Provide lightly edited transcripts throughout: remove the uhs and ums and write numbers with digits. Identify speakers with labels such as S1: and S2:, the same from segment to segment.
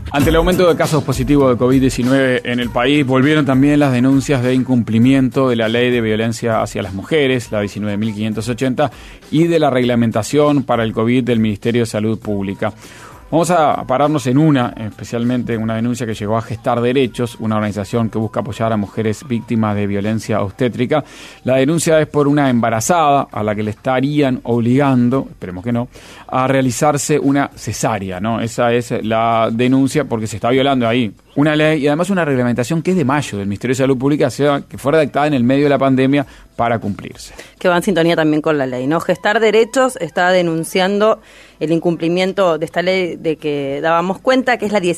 S1: Ante el aumento de casos positivos de COVID-19 en el país, volvieron también las denuncias de incumplimiento de la Ley de Violencia hacia las Mujeres, la 19.580, y de la reglamentación para el COVID del Ministerio de Salud Pública. Vamos a pararnos en especialmente una denuncia que llegó a Gestar Derechos, una organización que busca apoyar a mujeres víctimas de violencia obstétrica. La denuncia es por una embarazada a la que le estarían obligando, esperemos que no, a realizarse una cesárea, ¿no? Esa es la denuncia porque se está violando ahí una ley y además una reglamentación que es de mayo del Ministerio de Salud Pública, que fue redactada en el medio de la pandemia para cumplirse.
S2: Que va en sintonía también con la ley, ¿no? Gestar Derechos está denunciando el incumplimiento de esta ley de que dábamos cuenta, que es la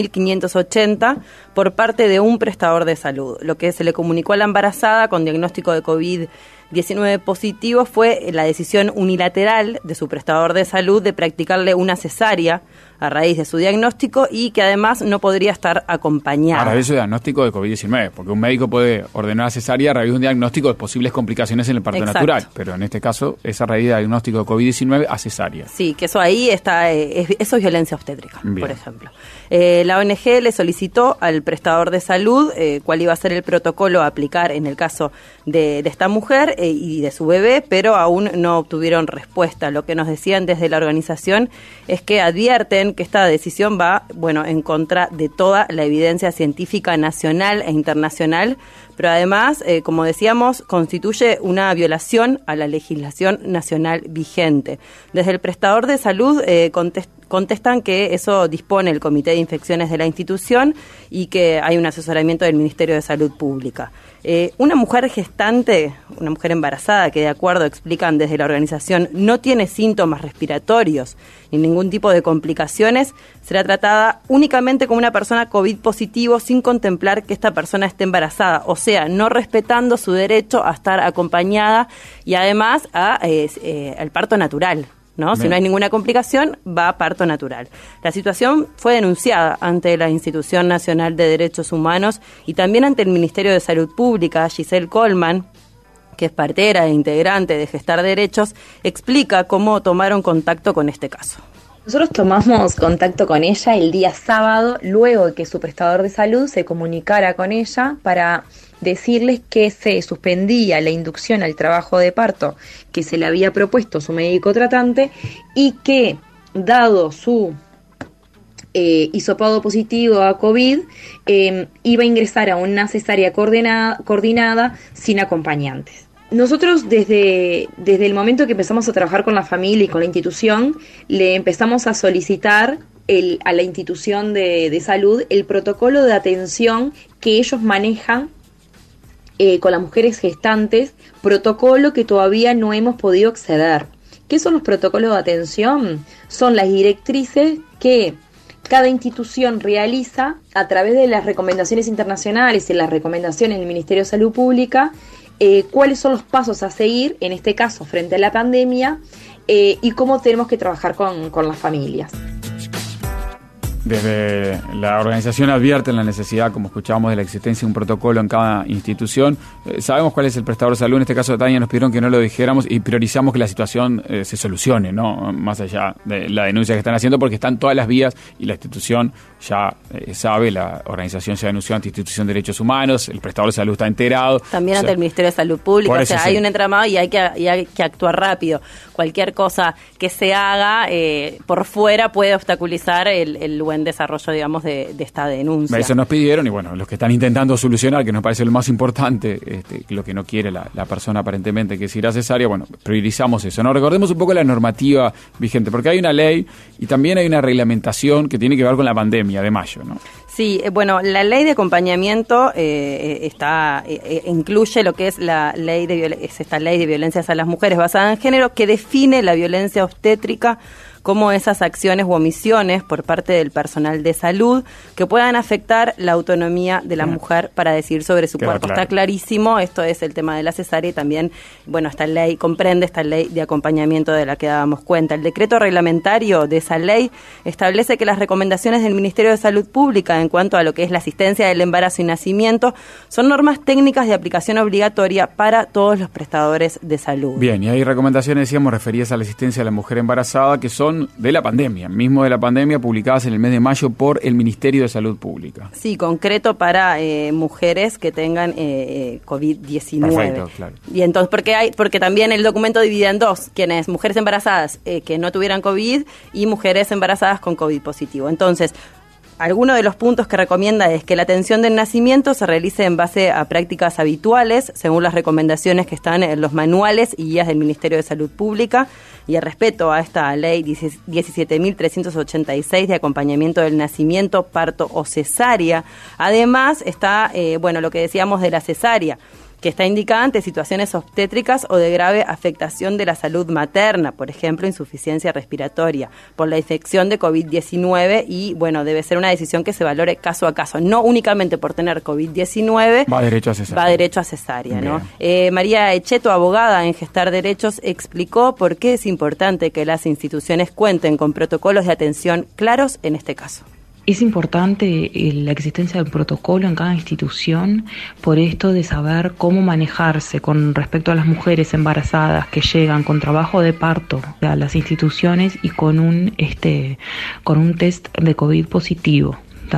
S2: 19.580, por parte de un prestador de salud. Lo que se le comunicó a la embarazada con diagnóstico de COVID-19 positivo fue la decisión unilateral de su prestador de salud de practicarle una cesárea a raíz de su diagnóstico y que además no podría estar acompañada.
S1: A raíz de su diagnóstico de COVID-19, porque un médico puede ordenar cesárea a raíz de un diagnóstico de posibles complicaciones en el parto natural, pero en este caso es a raíz de diagnóstico de COVID-19 a cesárea.
S2: Sí, que eso ahí está, eso es violencia obstétrica, bien, por ejemplo. La ONG le solicitó al prestador de salud cuál iba a ser el protocolo a aplicar en el caso de esta mujer y de su bebé, pero aún no obtuvieron respuesta. Lo que nos decían desde la organización es que advierten que esta decisión va, en contra de toda la evidencia científica nacional e internacional, pero además, como decíamos, constituye una violación a la legislación nacional vigente. Desde el prestador de salud contestan que eso dispone el Comité de Infecciones de la institución y que hay un asesoramiento del Ministerio de Salud Pública. Una mujer gestante, una mujer embarazada que de acuerdo explican desde la organización no tiene síntomas respiratorios ni ningún tipo de complicaciones, será tratada únicamente como una persona COVID positivo sin contemplar que esta persona esté embarazada, o sea, no respetando su derecho a estar acompañada y además al parto natural. ¿No? Si no hay ninguna complicación, va a parto natural. La situación fue denunciada ante la Institución Nacional de Derechos Humanos y también ante el Ministerio de Salud Pública. Giselle Coleman, que es partera e integrante de Gestar Derechos, explica cómo tomaron contacto con este caso.
S3: Nosotros tomamos contacto con ella el día sábado, luego de que su prestador de salud se comunicara con ella para decirles que se suspendía la inducción al trabajo de parto que se le había propuesto su médico tratante y que, dado su hisopado positivo a COVID, iba a ingresar a una cesárea coordinada sin acompañantes. Nosotros desde el momento que empezamos a trabajar con la familia y con la institución, le empezamos a solicitar a la institución de salud el protocolo de atención que ellos manejan con las mujeres gestantes, protocolo que todavía no hemos podido acceder. ¿Qué son los protocolos de atención? Son las directrices que cada institución realiza a través de las recomendaciones internacionales y las recomendaciones del Ministerio de Salud Pública, cuáles son los pasos a seguir, en este caso frente a la pandemia, y cómo tenemos que trabajar con las familias.
S1: Desde la organización advierten la necesidad, como escuchábamos, de la existencia de un protocolo en cada institución. Sabemos cuál es el prestador de salud. En este caso de Tania nos pidieron que no lo dijéramos y priorizamos que la situación se solucione, ¿no? Más allá de la denuncia que están haciendo, porque están todas las vías y la institución ya sabe, la organización ya denunció ante Institución de Derechos Humanos, el prestador de salud está enterado.
S2: También ante el Ministerio de Salud Pública, o sea, hay un entramado y hay que actuar rápido. Cualquier cosa que se haga por fuera puede obstaculizar el buen desarrollo, digamos, de esta denuncia.
S1: Eso nos pidieron y bueno, los que están intentando solucionar, que nos parece lo más importante, lo que no quiere la persona aparentemente, que es ir a cesárea, bueno, priorizamos eso, ¿no? Recordemos un poco la normativa vigente, porque hay una ley y también hay una reglamentación que tiene que ver con la pandemia de mayo, ¿no?
S2: Sí, la ley de acompañamiento incluye lo que es esta ley de violencias a las mujeres basada en género, que define la violencia obstétrica como esas acciones u omisiones por parte del personal de salud que puedan afectar la autonomía de la mujer para decidir sobre su cuerpo. Claro. Está clarísimo, esto es el tema de la cesárea y también, esta ley comprende esta ley de acompañamiento de la que dábamos cuenta. El decreto reglamentario de esa ley establece que las recomendaciones del Ministerio de Salud Pública en cuanto a lo que es la asistencia del embarazo y nacimiento son normas técnicas de aplicación obligatoria para todos los prestadores de salud.
S1: Bien, y hay recomendaciones, decíamos, referidas a la asistencia de la mujer embarazada, que son de la pandemia, publicadas en el mes de mayo por el Ministerio de Salud Pública.
S2: Sí, concreto para mujeres que tengan COVID-19.
S1: Perfecto, claro.
S2: Y entonces, porque también el documento divide en dos, quienes mujeres embarazadas que no tuvieran COVID y mujeres embarazadas con COVID positivo. Entonces, alguno de los puntos que recomienda es que la atención del nacimiento se realice en base a prácticas habituales, según las recomendaciones que están en los manuales y guías del Ministerio de Salud Pública, y el respeto a esta ley 17.386 de acompañamiento del nacimiento, parto o cesárea. Además está, lo que decíamos de la cesárea, que está indicada ante situaciones obstétricas o de grave afectación de la salud materna, por ejemplo, insuficiencia respiratoria, por la infección de COVID-19 y, debe ser una decisión que se valore caso a caso, no únicamente por tener COVID-19.
S1: Va derecho a cesárea.
S2: ¿no? María Echeto, abogada en Gestar Derechos, explicó por qué es importante que las instituciones cuenten con protocolos de atención claros en este caso.
S3: Es importante la existencia del protocolo en cada institución por esto de saber cómo manejarse con respecto a las mujeres embarazadas que llegan con trabajo de parto a las instituciones y con un test de COVID positivo.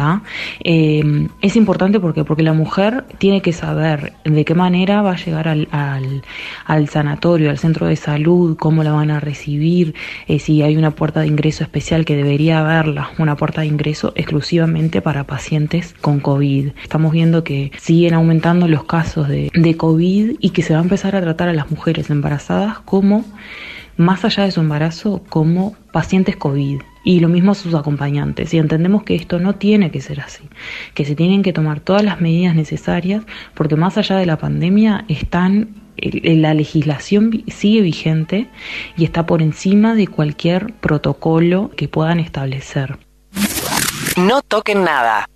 S3: Es importante porque la mujer tiene que saber de qué manera va a llegar al sanatorio, al centro de salud, cómo la van a recibir, si hay una puerta de ingreso especial, que debería haberla, una puerta de ingreso exclusivamente para pacientes con COVID. Estamos viendo que siguen aumentando los casos de COVID y que se va a empezar a tratar a las mujeres embarazadas como, más allá de su embarazo, como pacientes COVID. Y lo mismo a sus acompañantes. Y entendemos que esto no tiene que ser así, que se tienen que tomar todas las medidas necesarias, porque más allá de la pandemia la legislación sigue vigente y está por encima de cualquier protocolo que puedan establecer.
S4: No toquen nada.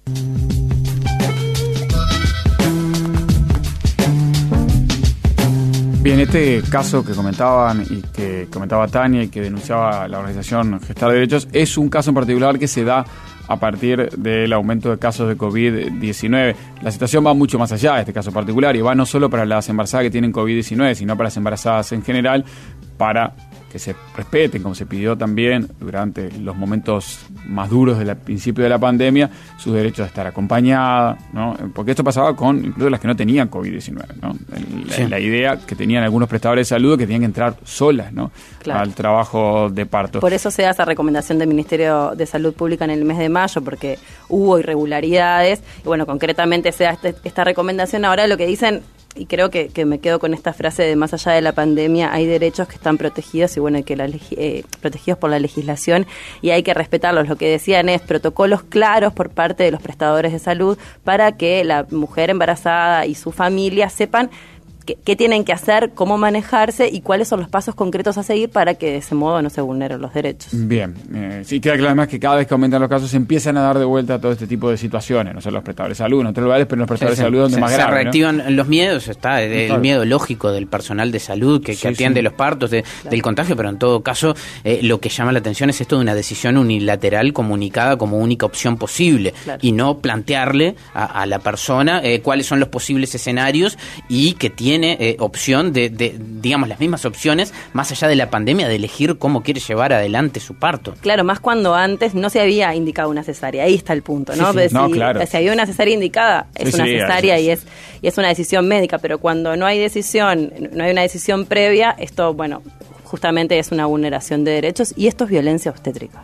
S1: Bien, este caso que comentaban y que comentaba Tania y que denunciaba la organización Gestar Derechos es un caso en particular que se da a partir del aumento de casos de COVID-19. La situación va mucho más allá de este caso particular y va no solo para las embarazadas que tienen COVID-19, sino para las embarazadas en general, para que se respeten, como se pidió también durante los momentos más duros del principio de la pandemia, sus derechos a estar acompañada, ¿no? Porque esto pasaba con incluso las que no tenían COVID-19, ¿no? La idea que tenían algunos prestadores de salud que tenían que entrar solas, ¿no? Claro, al trabajo de parto.
S2: Por eso se da esa recomendación del Ministerio de Salud Pública en el mes de mayo, porque hubo irregularidades y concretamente se da esta recomendación. Ahora lo que dicen, y creo que me quedo con esta frase de más allá de la pandemia, hay derechos que están protegidos y que protegidos por la legislación y hay que respetarlos. Lo que decían es protocolos claros por parte de los prestadores de salud para que la mujer embarazada y su familia sepan qué tienen que hacer, cómo manejarse y cuáles son los pasos concretos a seguir para que de ese modo no se vulneren los derechos.
S1: Bien, sí, queda claro además que cada vez que aumentan los casos se empiezan a dar de vuelta todo este tipo de situaciones, no solo los prestadores de salud, en otros lugares, pero en los prestadores de salud donde más grave.
S5: Se reactivan los miedos, está el miedo lógico del personal de salud que atiende los partos del contagio, pero en todo caso lo que llama la atención es esto de una decisión unilateral comunicada como única opción posible y no plantearle a la persona cuáles son los posibles escenarios y que tiene opción de, digamos, las mismas opciones, más allá de la pandemia, de elegir cómo quiere llevar adelante su parto.
S2: Claro, más cuando antes no se había indicado una cesárea, ahí está el punto, ¿no? Si había una cesárea indicada, es una cesárea y es una decisión médica, pero cuando no hay una decisión previa, esto, justamente es una vulneración de derechos y esto es violencia obstétrica.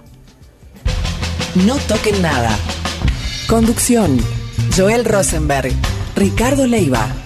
S4: No toquen nada. Conducción: Joel Rosenberg, Ricardo Leiva.